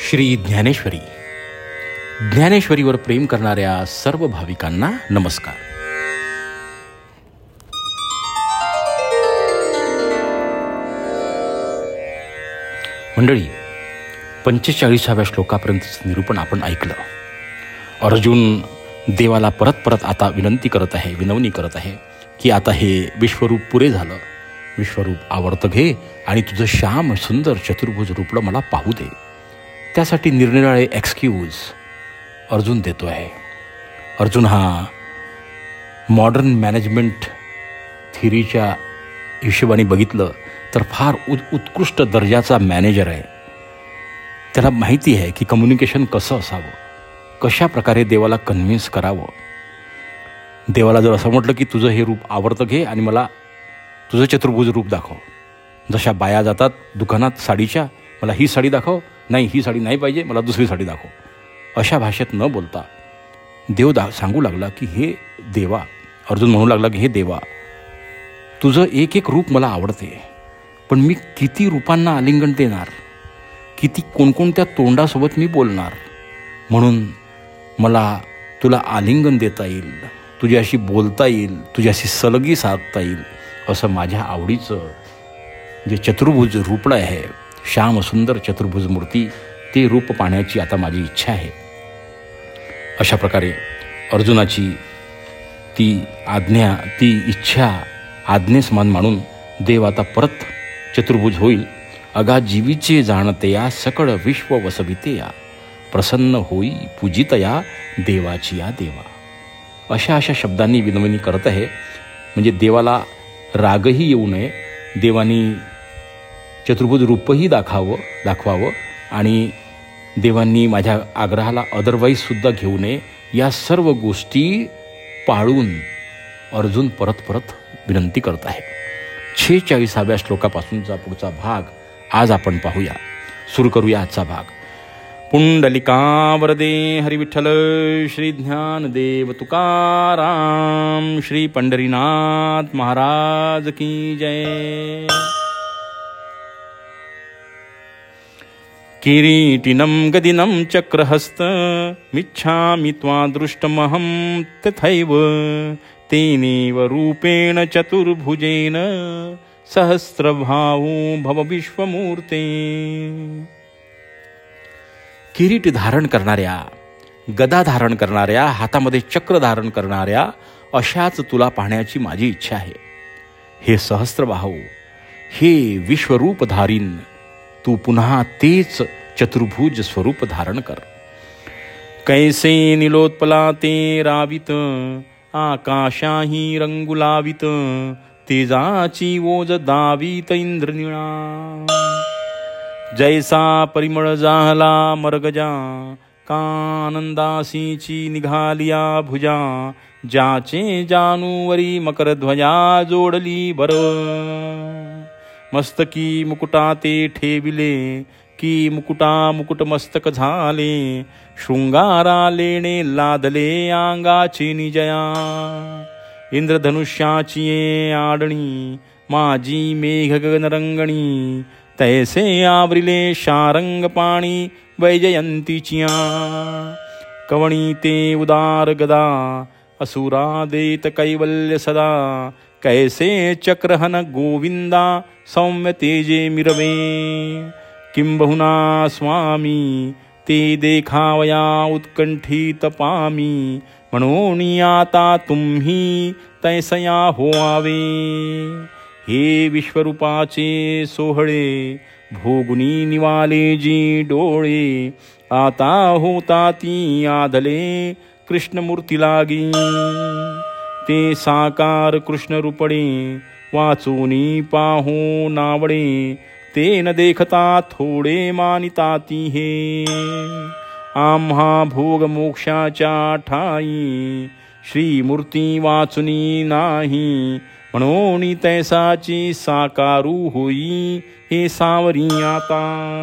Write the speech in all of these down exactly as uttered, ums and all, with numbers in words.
श्री ज्ञानेश्वरी. ज्ञानेश्वरीवर प्रेम करणाऱ्या सर्व भाविकांना नमस्कार. मंडळी, पंचेचाळीसाव्या श्लोकापर्यंतचं निरूपण आपण ऐकलं. अर्जुन देवाला परत परत आता विनंती करत आहे, विनवणी करत आहे की आता हे विश्वरूप पुरे झालं, विश्वरूप आवर्त घे आणि तुझं श्याम सुंदर चतुर्भुज रूपलं मला पाहू दे. त्यासाठी निरनिराळे एक्सक्यूज अर्जुन देतो आहे. अर्जुन हा मॉडर्न मॅनेजमेंट थिअरीच्या हिशोबाने बघितलं तर फार उत् उत्कृष्ट दर्जाचा मॅनेजर आहे. त्याला माहिती आहे की कम्युनिकेशन कसं असावं, कशा प्रकारे देवाला कन्व्हिन्स करावं. देवाला जर असं म्हटलं की तुझं हे रूप आवर्त घे आणि मला तुझं चतुर्भुज रूप दाखव, जशा बाया जातात दुकानात साडीच्या, मला ही साडी दाखव, नाही ही साडी नाही पाहिजे, मला दुसरी साडी दाखव, अशा भाषेत न बोलता देव दा सांगू लागला की हे देवा, अर्जुन म्हणू लागला की हे देवा, तुझं एक एक रूप मला आवडते, पण मी किती रूपांना आलिंगन देणार, किती कोणकोणत्या तोंडासोबत मी बोलणार, म्हणून मला तुला आलिंगन देता येईल, तुझ्याशी बोलता येईल, तुझ्याशी सलगी साधता येईल असं माझ्या आवडीचं जे चतुर्भुज रूपलं आहे, श्याम सुंदर चतुर्भुज मूर्ती, ते रूप पाहण्याची आता माझी इच्छा आहे. अशा प्रकारे अर्जुनाची ती आज्ञा, ती इच्छा आज्ञेसमान मानून देव आता परत चतुर्भुज होईल. अगा जीवीचे जाणतया सकळ विश्व वसवितया, प्रसन्न होई पूजितया देवाची या देवा. अशा अशा शब्दांनी विनवणी करत आहे. म्हणजे देवाला रागही येऊ नये, देवानी चतुर्भुज रूपही दाखावं दाखवावं आणि देवांनी माझ्या आग्रहाला अदरवाईजसुद्धा घेऊ नये, या सर्व गोष्टी पाळून अर्जुन परत परत विनंती करत आहे. छेचाळीसाव्या श्लोकापासूनचा पुढचा भाग आज आपण पाहूया. सुरू करूया आजचा भाग. पुंडलिका वरदे हरिविठ्ठल श्री ज्ञानदेव तुकाराम श्री पंढरीनाथ महाराज की जय. किरीटिनं गदिनं चक्रहस्त मिच्छामि त्वा दृष्टमहं तथैव तेनेव रूपेण चतुर्भुजेन सहस्रभावो भव विश्वमूर्ते. किरीट धारण करणाऱ्या, गदा धारण करणाऱ्या, हातामध्ये चक्र धारण करणाऱ्या अशाच तुला पाहण्याची माझी इच्छा आहे. हे सहस्त्रबाहू, हे विश्वरूप धारीन, तू पुन्हा तेच चतुर्भुज स्वरूप धारण कर. कैसे निलोत्पला ते रावित आकाशाही रंगुलावित, तेजाची ओज दावित इंद्रनिळा. जैसा परिमळ जाहला मरगजा, कानंदासीची निघालिया भुजा, ज्याचे जानूवरी मकरध्वजा जोडली बर. मस्तकी मुकुटा ते ठेविले, की मुकुटा मुकुट मस्तक झाले, शृंगारा लेणे लादले अंगाची निजया. इंद्रधनुष्याची आडणी माझी मेघ गगनरंगणी, तैसे आवरिले शारंग पाणी वैजयंतीचिया. कवणी ते उदार गदा, असुरा देत कैवल्य सदा, कैसे चक्रहन गोविंदा सौम्य तेजे मिरवे. किंबहुना स्वामी ते देखावया उत्कंठित पामी, म्हणून आता तुम्ही तैसया होवावे. हे विश्वरूपाचे सोहळे भोगुनी निवाले जी डोळे, आता होता ती आदले कृष्णमूर्ती लागी. ते साकार कृष्ण रूपडे वाचूनी पाहू नावडे, ते न देखता थोडे मानिताती हे. आम्हा भोग मोक्षाच्या ठाई, श्रीमूर्ती वाचुनी नाही, म्हणून तैसाची साकारू होई हे सावरी आता.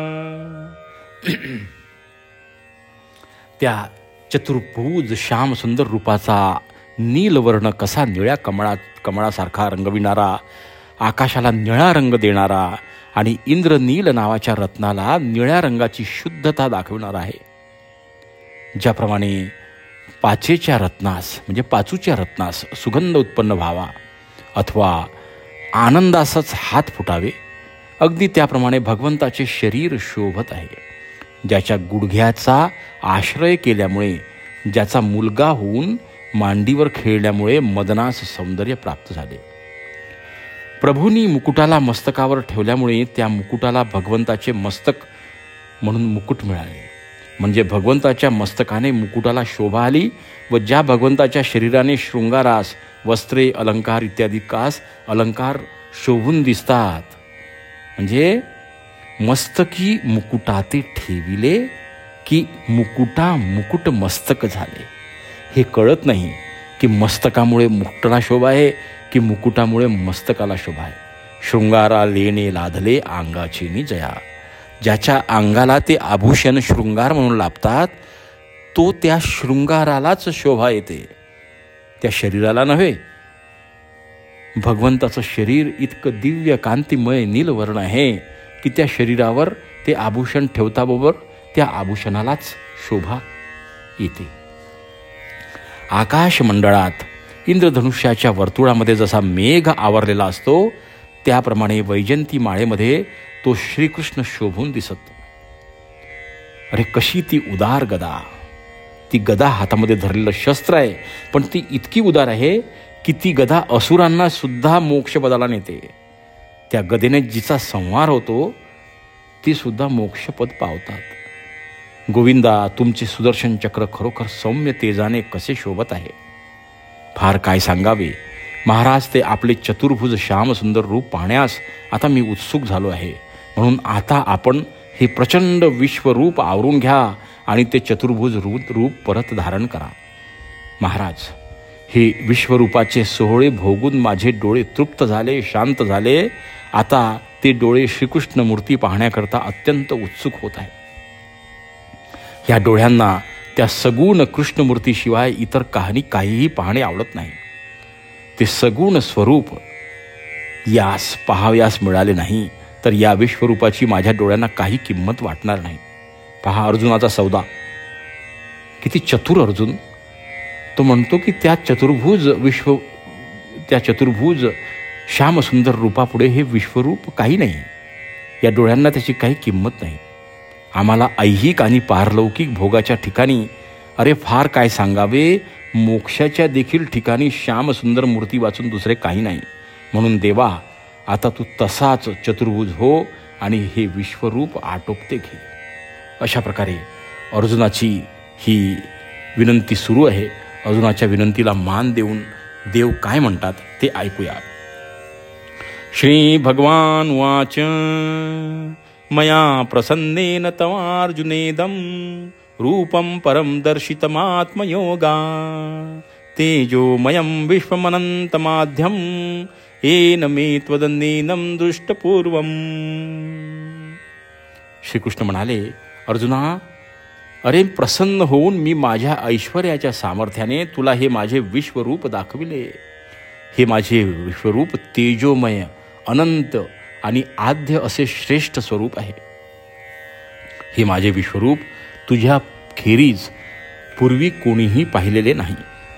त्या चतुर्भुज श्याम सुंदर रूपाचा नीलवर्ण कसा निळ्या कमळा कमळासारखा रंगविणारा आकाशाला निळा रंग देणारा आणि इंद्रनील नावाच्या रत्नाला निळ्या रंगाची शुद्धता दाखविणारा आहे. ज्याप्रमाणे पाचेच्या रत्नास म्हणजे पाचूच्या रत्नास सुगंध उत्पन्न व्हावा अथवा आनंदासच हात फुटावे, अगदी त्याप्रमाणे भगवंताचे शरीर शोभत आहे. ज्याच्या गुडघ्याचा आश्रय केल्यामुळे, ज्याचा मुलगा होऊन मांडीवर खेळल्यामुळे मदनास सौंदर्य प्राप्त झाले. प्रभूंनी मुकुटाला मस्तकावर ठेवल्यामुळे त्या मुकुटाला भगवंताचे मस्तक म्हणून मुकुट मिळाले. म्हणजे भगवंताच्या मस्तकाने मुकुटाला शोभा आली व ज्या भगवंताच्या शरीराने शृंगारास वस्त्रे, अलंकार इत्यादी कास अलंकार शोभून दिसतात, म्हणजे मस्तकी मुकुटाते ठेविले की मुकुटा मुकुट मस्तक झाले. हे कळत नाही की मस्तकामुळे मुकुटाला शोभा आहे की मुकुटामुळे मस्तकाला शोभा आहे. शृंगारा लेणे लाधले अंगाची नि जया. ज्याच्या अंगाला ते आभूषण शृंगार म्हणून लाभतात, तो त्या शृंगारालाच शोभा येते, त्या शरीराला नव्हे. भगवंताचं शरीर इतकं दिव्य कांतिमय नीलवर्ण आहे की त्या शरीरावर ते आभूषण ठेवताबरोबर त्या आभूषणालाच शोभा येते. आकाश मंडळात इंद्रधनुष्याच्या वर्तुळामध्ये जसा मेघ आवरलेला असतो, त्याप्रमाणे वैजंती माळेमध्ये तो श्रीकृष्ण शोभून दिसत. अरे कशी ती उदार गदा! ती गदा हातामध्ये धरलेलं शस्त्र आहे, पण ती इतकी उदार आहे की ती गदा असुरांना सुद्धा मोक्षपदाला नेते. त्या गदेने जिचा संहार होतो ती सुद्धा मोक्षपद पावतात. गोविंदा, तुमचे सुदर्शन चक्र खरोखर सौम्य तेजाने कसे शोभत आहे! फार काय सांगावे महाराज. ते आपले चतुर्भुज श्यामसुंदर रूप पाहण्यास आता मी उत्सुक झालो आहे. म्हणून आता आपण हे प्रचंड विश्वरूप आवरून घ्या आणि ते चतुर्भुज रूप रूप परत धारण करा. महाराज, हे विश्वरूपाचे सोहळे भोगून माझे डोळे तृप्त झाले, शांत झाले. आता ते डोळे श्रीकृष्ण मूर्ती पाहण्याकरता अत्यंत उत्सुक होत आहे. या डोळ्यांना त्या सगुण कृष्णमूर्तीशिवाय इतर काही काहीही पाहणे आवडत नाही. ते सगुण स्वरूप यास पाहाव्यास मिळाले नाही तर या विश्वरूपाची माझ्या डोळ्यांना काही किंमत वाटणार नाही. पहा अर्जुनाचा सौदा, किती चतुर अर्जुन. तो म्हणतो की त्या चतुर्भुज विश्व त्या चतुर्भुज श्यामसुंदर रूपापुढे हे विश्वरूप काही नाही. या डोळ्यांना त्याची काही किंमत नाही. आम्हाला ऐहिक आणि पारलौकिक भोगाच्या ठिकाणी, अरे फार काय सांगावे, मोक्षाच्या देखील ठिकाणी श्यामसुंदर मूर्ती वाचून दुसरे काही नाही. म्हणून देवा, आता तू तसाच चतुर्भुज हो आणि हे विश्वरूप आटोपते घे. अशा प्रकारे अर्जुनाची ही विनंती सुरू आहे. अर्जुनाच्या विनंतीला मान देऊन देव काय म्हणतात ते ऐकूया. श्री भगवान वाच, मया प्रसन्नेन तवार्जुनेदं रूपं परं दर्शितमात्मयोगा तेजोमयं विश्वमनन्तमाध्यं येन मे त्वदन्येनं दृष्टपूर्वम्. श्रीकृष्ण म्हणाले, अर्जुना, अरे प्रसन्न होऊन मी माझ्या ऐश्वर्याच्या सामर्थ्याने तुला हे माझे विश्वरूप दाखविले. हे माझे विश्वरूप तेजोमय, अनंत आणि आद्य असे श्रेष्ठ स्वरूप आहे. हे माझे विश्वरूप तुझ्या खेरीज पूर्वी कोणीही पाहिलेले नाही.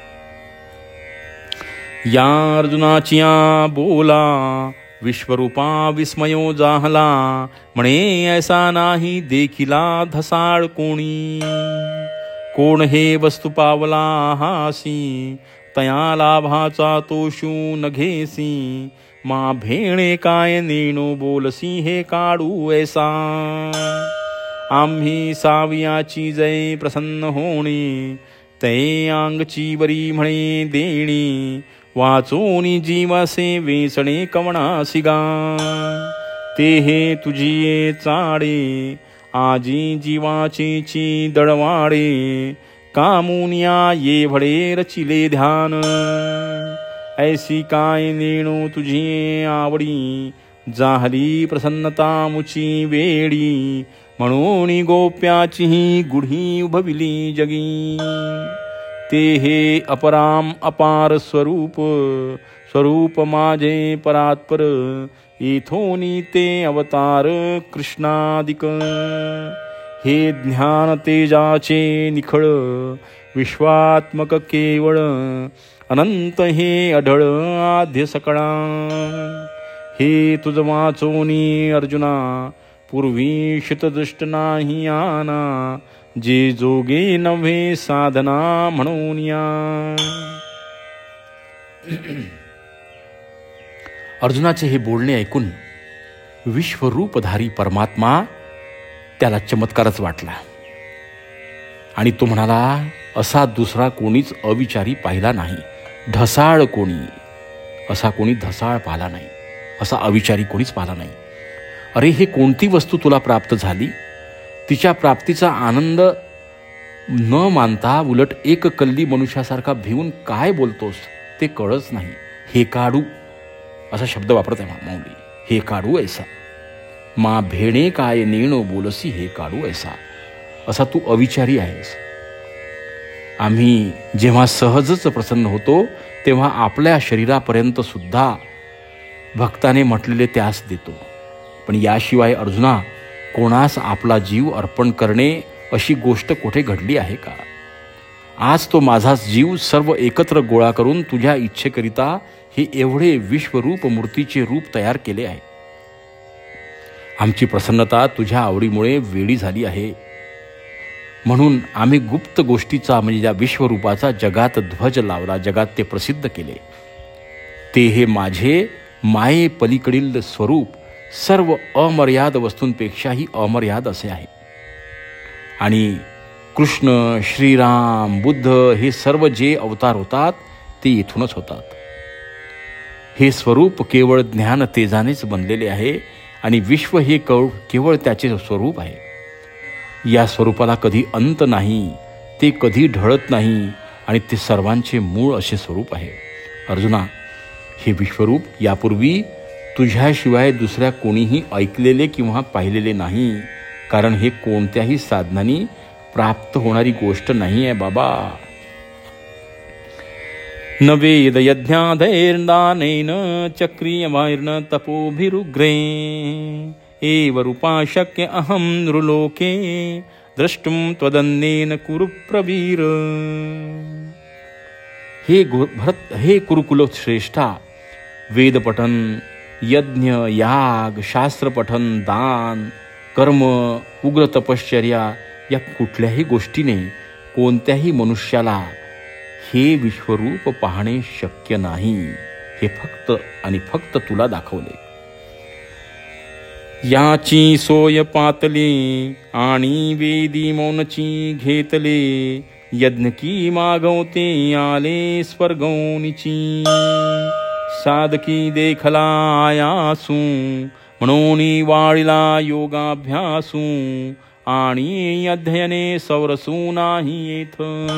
या अर्जुनाचिया बोला विश्वरूपा विस्मयो जाहला, म्हणे ऐसा नाही देखिला धसाळ कोणी. कोण हे वस्तू पावला हासी, तया लाभाचा तोषू न घेसी. मा भेणे काय नेणो बोलसी हे काढू ऐसा. आम्ही सावियाची जय प्रसन्न होणे, तै अंगची वरी म्हणे देणी. वाचोनी जीवासे वेसणे कवणासी गा, ते हे तुझी चाडे आजी जीवाचेची दळवाडे. कामुनिया ये भडे रचिले ध्यान, ऐसी काय नेणो तुझी आवडी. जाहली प्रसन्नता मुची वेडी, म्हणून गोप्याचीही गुढी उभविली जगी. ते हे अपराम अपार स्वरूप, स्वरूप माझे परात्पर, इथोनी ते अवतार कृष्णादिक. हे ज्ञान तेजाचे निखळ, विश्वात्मक केवळ, अनंत हे अढळ आद्य सकळा. हे तुझ वाचोनी अर्जुना, पूर्वी शितदृष्ट नाही आना, जे जोगे नव्हे साधना म्हणून या. अर्जुनाचे हे बोलणे ऐकून विश्वरूपधारी परमात्मा त्याला चमत्कारच वाटला आणि तो म्हणाला, असा दुसरा कोणीच अविचारी पाहिला नाही. ढसाळ कोणी असा कोणी ढसाळ पाहिला नाही, असा अविचारी कोणीच पाहिला नाही. अरे, हे कोणती वस्तू तुला प्राप्त झाली, तिच्या प्राप्तीचा आनंद न मानता उलट एक कल्ली मनुष्यासारखा भिवून काय बोलतोस ते कळच नाही. हे काढू असा शब्द वापरत आहे माऊली. हे काढू ऐसा मा भेणे काय नेणो बोलसी, हे काढू ऐसा. असा तू अविचारी आहेस. आम्ही जेव्हा सहजच प्रसन्न होतो तेव्हा आपल्या शरीरापर्यंत सुद्धा भक्ताने म्हटलेले त्यास देतो. पण याशिवाय अर्जुना, कोणास आपला जीव अर्पण करणे अशी गोष्ट कुठे घडली आहे का? आज तो माझाच जीव सर्व एकत्र गोळा करून तुझ्या इच्छेकरिता हे एवढे विश्वरूप मूर्तीचे रूप तयार केले आहे. आमची प्रसन्नता तुझ्या आवडीमुळे वेडी झाली आहे, म्हणून आम्ही गुप्त गोष्टीचा म्हणजे या विश्वरूपाचा जगात ध्वज लावला, जगात ते प्रसिद्ध केले. ते हे माझे माये पलीकडील स्वरूप सर्व अमर्याद वस्तूंपेक्षाही अमर्याद असे आहे. आणि कृष्ण, श्रीराम, बुद्ध हे सर्व जे अवतार होतात ते इथूनच होतात. हे स्वरूप केवळ ज्ञान तेजानेच बनलेले आहे आणि विश्व हे कव केवळ त्याचे स्वरूप आहे. या स्वरूपाला कधी अंत नाही, ते कधी ढळत नाही आणि ते सर्वांचे मूळ असे स्वरूप आहे. अर्जुना, हे विश्वरूप यापूर्वी तुझ्याशिवाय दुसऱ्या कोणीही ऐकलेले किंवा पाहिलेले नाही, कारण हे कोणत्याही साधनांनी प्राप्त होणारी गोष्ट नाही आहे बाबा. न वेद यज्ञाधैर्दानेन चक्रियवैर्न तपोभिरुग्रे, एव रूपा शक्य अहं नृलोके द्रष्टुम त्वदन्येन कुरु प्रवीर. हे भरत, हे कुरुकुल श्रेष्ठा, वेदपठन, यज्ञ, याग, शास्त्रपठन, दान, कर्म, उग्र तपश्चर्या या कुठल्याही गोष्टीने कोणत्याही मनुष्याला हे विश्वरूप पाहणे शक्य नाही. हे फक्त आणि फक्त तुला दाखवले. याची सोय पातले आणि वेदी मौनची घेतले, यज्ञ की मागवते आले स्वर्गोनीची. साधकी देखला आयासू, म्हणून वाळीला योगाभ्यासू, आणि अध्ययने सौरसू नाही येथ.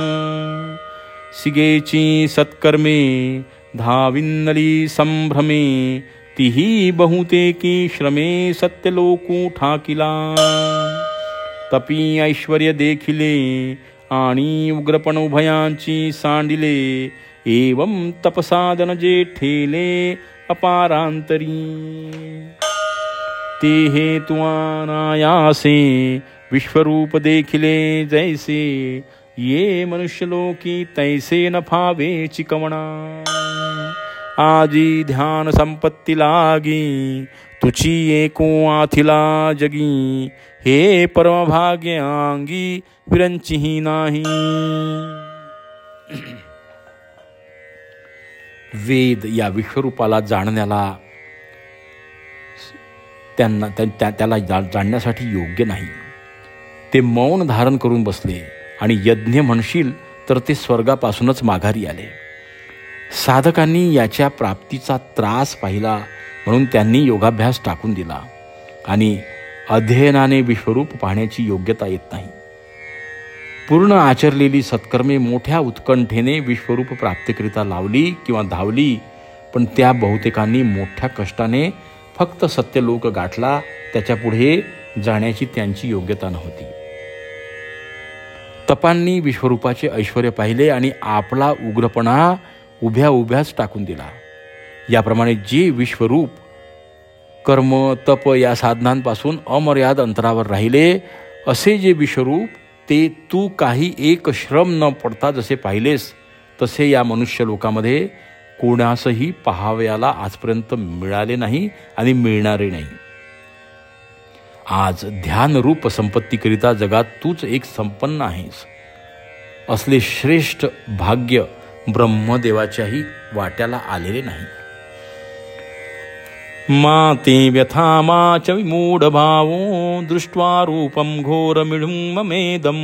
सिगेची सत्कर्मे धाविन्नली संभ्रमे, तिही बहुतेकी श्रमे सत्यलोकू ठाकिला. तपी ऐश्वर्य देखिले आणि उग्रपण उभयांची सांडिले, एवं तपसाधन जे ठेले अपारांतरी. ते हे तुआनायासे विश्वरूप देखिले जैसे, ये मनुष्यलोकी तैसे न फावे चिकवणा. आजी ध्यान संपत्ती लागी, तुची एको आथिला जगी, हे परमभाग्य अंगी विरंचिही नाही. वेद या विश्वरूपाला जाणण्याला त्यांना त्या त्याला जाणण्यासाठी योग्य नाही. ते मौन धारण करून बसले आणि यज्ञ म्हणशील तर ते स्वर्गापासूनच माघारी आले. साधकांनी याच्या प्राप्तीचा त्रास पाहिला म्हणून त्यांनी योगाभ्यास टाकून दिला आणि अध्ययनाने विश्वरूप पाहण्याची योग्यता येत नाही. पूर्ण आचरलेली सत्कर्मे मोठ्या उत्कंठेने विश्वरूप प्राप्तीकरिता लावली किंवा धावली, पण त्या बहुतेकांनी मोठ्या कष्टाने फक्त सत्यलोक गाठला. त्याच्या पुढे जाण्याची त्यांची योग्यता नव्हती. तपांनी विश्वरूपाचे ऐश्वर्य पाहिले आणि आपला उग्रपणा उभ्या उभ्याच टाकून दिला. याप्रमाणे जे विश्वरूप कर्म तप या साधनांपासून अमर्याद अंतरावर राहिले असे जे विश्वरूप ते तू काही एक श्रम न पडता जसे पाहिलेस तसे या मनुष्य लोकामध्ये कोणासही पाहावयाला आजपर्यंत मिळाले नाही आणि मिळणारे नाही. आज ध्यानरूप संपत्तीकरिता जगात तूच एक संपन्न आहेस. असले श्रेष्ठ भाग्य ब्रह्मदेवाच्याही वाट्याला आलेले नाही. मा ते व्यथा मा च विमूढ भावो दृष्ट्वा रूपं घोरमिढुं ममेदं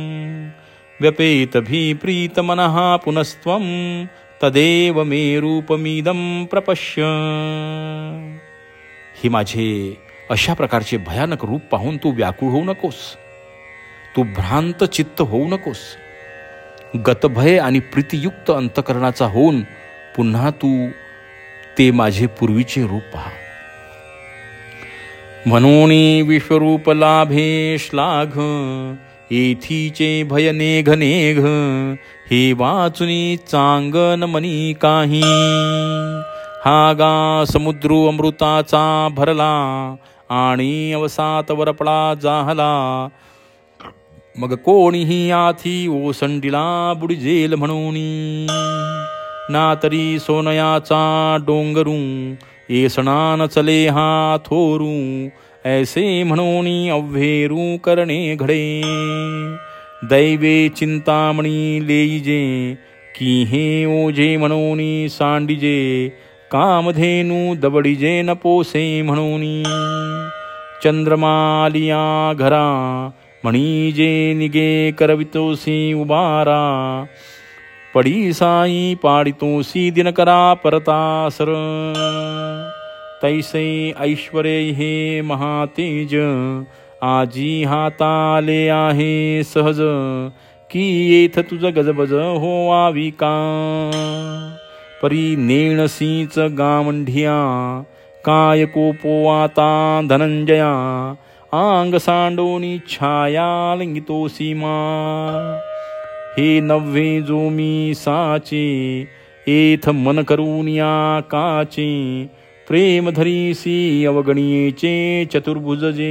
व्यपेतभिप्रीत मनः पुनस्त्वं तदेव मे रूपमिदं प्रपश्य. हे माझे अशा प्रकारचे भयानक रूप पाहून तू व्याकुळ होऊ नकोस. तू भ्रांत चित्त होऊ नकोस. गतभय आणि प्रीतियुक्त अंतकरणाचा होऊन पुन्हा तू ते माझे पूर्वीचे रूप पहा. म्हणून विश्वरूप लाभे श्लाघ येथीचे भय नेघ नेघ हे वाचुनी चांगन मनी काही. हा गा समुद्र अमृताचा भरला आणि अवसात वरपडा जाहला. मग कोणीही आथी ओसंडीला बुडजेल म्हणून. ना तरी सोनयाचा डोंगरू येसणा न चले हा थोरू. ऐसे म्हणून अव्हेरू करणे घडे. दैवे चिंतामणी लेईजे की हे ओझे म्हणून सांडिजे. कामधेनू दबडीजे न पोसे म्हणून. चंद्रमालिया घरा म्हणीजे निगे करवितोसी उबारा. पडी साई पाडितोसी दिनकरा परतासर. तैसे ऐश्वर्य हे महातेज आजी हाताले आहे सहज. की येथ तुझ गजबज होवावी का. परी नेणसीच गामंढिया काय कोपो आता धनंजया. आंग सांडोनी छाया लिंगितोसी मा. हे नव्हे जो मी साचे एथ मन करून या काचे. प्रेम धरीसी अवगणीचे चतुर्भुजजे.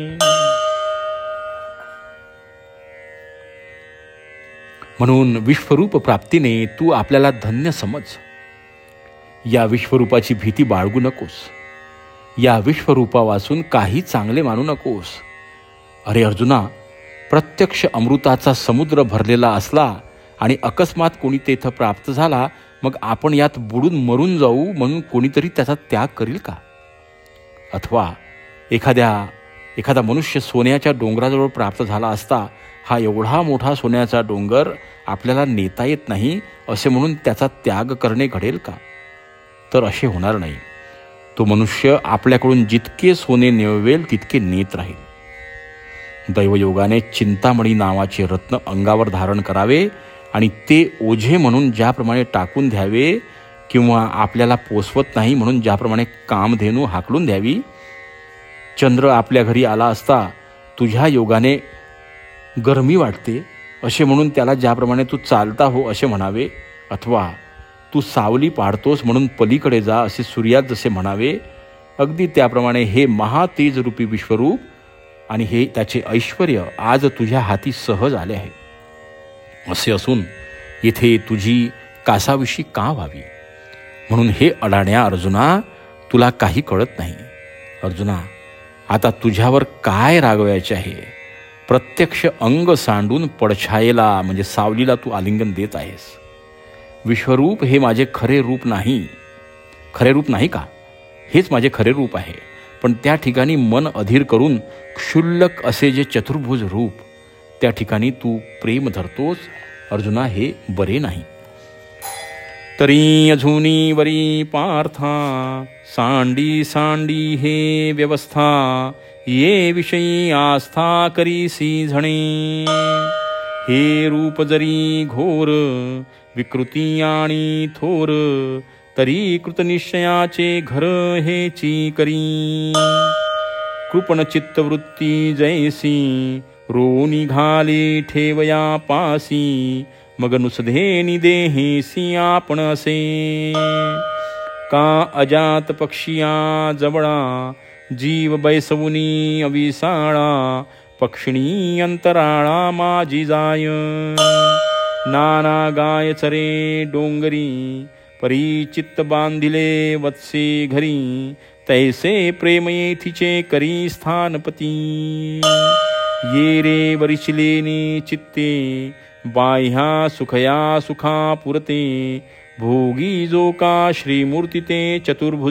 म्हणून विश्वरूप प्राप्तीने तू आपल्याला धन्य समज. या विश्वरूपाची भीती बाळगू नकोस. या विश्वरूपापासून काही चांगले मानू नकोस. अरे अर्जुना, प्रत्यक्ष अमृताचा समुद्र भरलेला असला आणि अकस्मात कोणी तेथे प्राप्त झाला मग आपण यात बुडून मरून जाऊ म्हणून कोणीतरी त्याचा त्याग करील का. अथवा एखाद्या एखादा मनुष्य सोन्याच्या डोंगराजवळ प्राप्त झाला असता हा एवढा मोठा सोन्याचा डोंगर आपल्याला नेता येत नाही असे म्हणून त्याचा त्याग करणे घडेल का. तर असे होणार नाही. तो मनुष्य आपल्याकडून जितके सोने नेवेल तितके नेत राहील. दैवयोगाने चिंतामणी नावाचे रत्न अंगावर धारण करावे आणि ते ओझे म्हणून ज्याप्रमाणे टाकून द्यावे किंवा आपल्याला पोसवत नाही म्हणून ज्याप्रमाणे कामधेनू हाकलून द्यावी. चंद्र आपल्या घरी आला असता तुझ्या योगाने गरमी वाटते असे म्हणून त्याला ज्याप्रमाणे तू चालता हो असे म्हणावे. अथवा तू सावली पाडतोस म्हणून पलीकडे जा असे सूर्यात जसे म्हणावे. अगदी त्याप्रमाणे हे महातेजरूपी विश्वरूप आणि हे त्याचे ऐश्वर्य आज तुझ्या हाती सहज आले आहे. असे असून येथे तुझी कासाविषयी का व्हावी. म्हणून हे अडाण्या अर्जुना, तुला काही कळत नाही. अर्जुना, आता तुझ्यावर काय रागवायचे आहे. प्रत्यक्ष अंग सांडून पडछायेला म्हणजे सावलीला तू आलिंगन देत आहेस. विश्वरूप हे माझे खरे रूप नाही. खरे रूप नाही का. हेच माझे खरे रूप आहे. पण त्या ठिकाणी मन अधीर करून क्षुल्लक असे जे चतुर्भुज रूप त्या ठिकाणी तू प्रेम धरतोस. अर्जुना, हे बरे नाही. तरी अजूनी वरी पार्था सांडी सांडी हे व्यवस्था. ये विषयी आस्था करीसी झणे. हे रूप जरी घोर विकृती आणि थोर. तरी कृतनिश्चयाचे घर हेची करी. कृपण चित्तवृत्ती जैसी रो निघाली ठेवया पासी. मग नुसधे निदेहेसी आपण असे. का अजात पक्षिया जवळा, जीव बैसवुनी अविसाळा, पक्षिणी अंतराळा माझी जाय. नाना गाय चरे डोंगरी, परी चित्त बांधिले वत्से घरी, तैसे प्रेम येथीचे करी स्थानपती. ये रे वरिशिलेने चित्ते, बाह्या सुखया सुखा पुरते, भोगी जो का श्रीमूर्ती ते चतुर्भुज.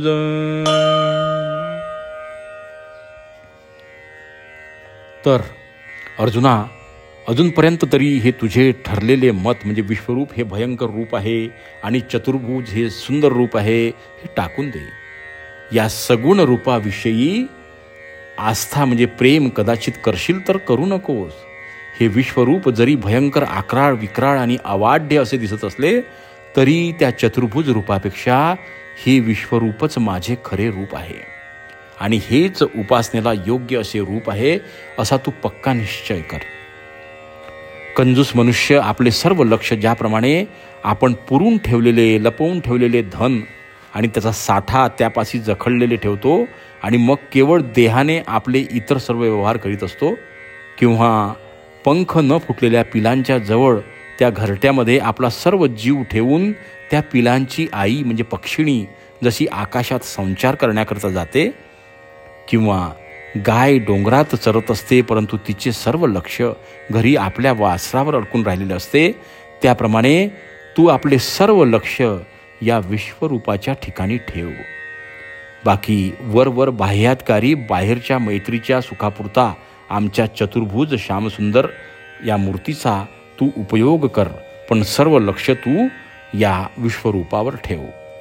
तर अर्जुना, अजूनपर्यंत तरी हे तुझे ठरलेले मत म्हणजे विश्वरूप हे भयंकर रूप आहे आणि चतुर्भुज हे सुंदर रूप आहे हे टाकून दे. या सगुण रूपाविषयी आस्था म्हणजे प्रेम कदाचित करशील तर करू नकोस. हे विश्वरूप जरी भयंकर आक्राळ विक्राळ आणि अवाढ्य असे दिसत असले तरी त्या चतुर्भुज रूपापेक्षा हे विश्वरूपच माझे खरे रूप आहे आणि हेच उपासनेला योग्य असे रूप आहे असा तू पक्का निश्चय कर. कंजूस मनुष्य आपले सर्व लक्ष ज्याप्रमाणे आपण पुरून ठेवलेले लपवून ठेवलेले धन आणि त्याचा साठा त्यापाशी जखडलेले ठेवतो आणि मग केवळ देहाने आपले इतर सर्व व्यवहार करीत असतो, किंवा पंख न फुटलेल्या पिलांच्या जवळ त्या घरट्यामध्ये आपला सर्व जीव ठेवून त्या पिलांची आई म्हणजे पक्षिणी जशी आकाशात संचार करण्याकरता जाते, किंवा गाय डोंगरात चरत असते परंतु तिचे सर्व लक्ष घरी आपल्या वासरावर अडकून राहिलेले असते, त्याप्रमाणे तू आपले सर्व लक्ष या विश्वरूपाच्या ठिकाणी ठेव. बाकी वरवर बाह्यातकारी बाहेरच्या मैत्रीच्या सुखापुरता आमच्या चतुर्भुज श्यामसुंदर या मूर्तीचा तू उपयोग कर, पण सर्व लक्ष तू या विश्वरूपावर ठेव.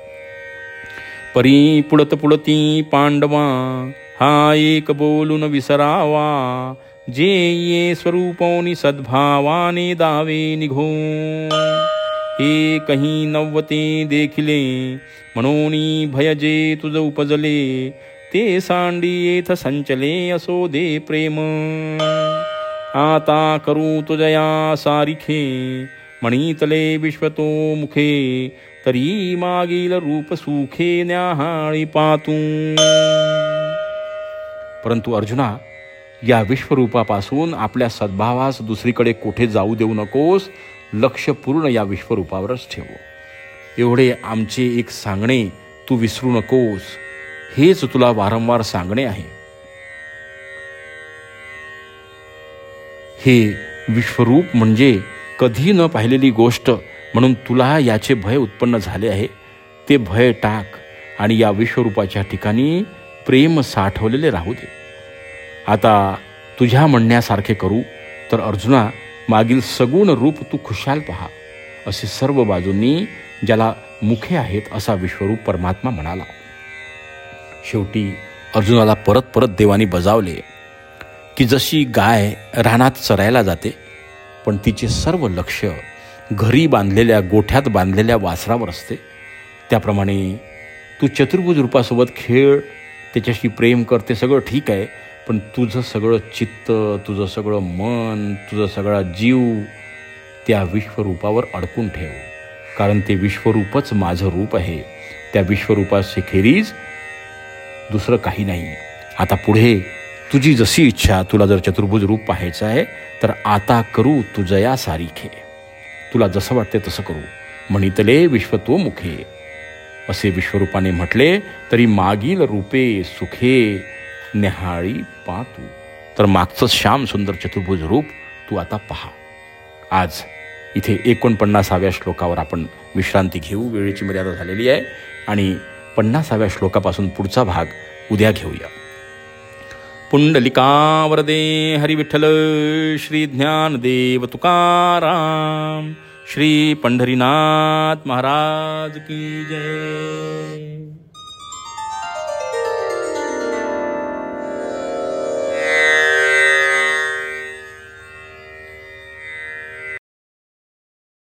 परी पुळत पुळती पांडवा, हा एक बोलून विसरावा, जे ये स्वरूपोनी सद्भावाने दावे निघो. हे कही नव्वते देखिले, म्हणून भय जे तुझ उपजले, ते सांडी येथ संचले असो दे प्रेम. आता करू तुझया सारिखे, म्हणीतले विश्वतो मुखे, तरी मागील रूप सुखे न्याहाळी पातू. परंतु अर्जुना, या विश्वरूपापासून आपल्या सद्भावास दुसरीकडे कोठे जाऊ देऊ नकोस. लक्ष पूर्ण या विश्वरूपावरच ठेव. एवढे आमचे एक सांगणे तू विसरू नकोस, हेच तुला वारंवार सांगणे आहे. हे विश्वरूप म्हणजे कधी न पाहिलेली गोष्ट, म्हणून तुला याचे भय उत्पन्न झाले आहे. ते भय टाक आणि या विश्वरूपाच्या ठिकाणी प्रेम साठवलेले राहू दे. आता तुझ्या म्हणण्यासारखे करू तर अर्जुना, मागील सगुण रूप तू खुशाल पहा. असे सर्व बाजूंनी ज्याला मुखे आहेत असा विश्वरूप परमात्मा म्हणाला. शेवटी अर्जुनाला परत परत देवानी बजावले की जशी गाय रानात चरायला जाते पण तिचे सर्व लक्ष घरी बांधलेल्या गोठ्यात बांधलेल्या वासरावर असते, त्याप्रमाणे तू चतुर्भुज रूपासोबत खेळ, त्याच्याशी प्रेम करते, सगळं ठीक आहे, पण तुझं सगळं चित्त, तुझं सगळं मन, तुझा सगळा जीव त्या विश्वरूपावर अडकून ठेव. कारण ते विश्वरूपच माझं रूप आहे. त्या विश्वरूपाची खेरीज दुसरं काही नाही. आता पुढे तुझी जशी इच्छा, तुला जर चतुर्भुज रूप पाहायचं आहे तर आता करू तुझया सारिखे, तुला जसं वाटते तसं करू. म्हणितले विश्वतो मुखे, असे विश्वरूपाने म्हटले तरी मागील रूपे सुखे न्याहाळी पातू. तर मागचं श्याम सुंदर चतुर्भुज रूप तू आता पहा. आज इथे एकोणपन्नासाव्या श्लोकावर आपण विश्रांती घेऊ. वेळेची मर्यादा झालेली आहे आणि पन्नासाव्या श्लोकापासून पुढचा भाग उद्या घेऊया. पुंडलिका वरदे हरी विठ्ठल, श्री ज्ञानदेव तुकाराम, श्री पंढरीनाथ महाराज की जय.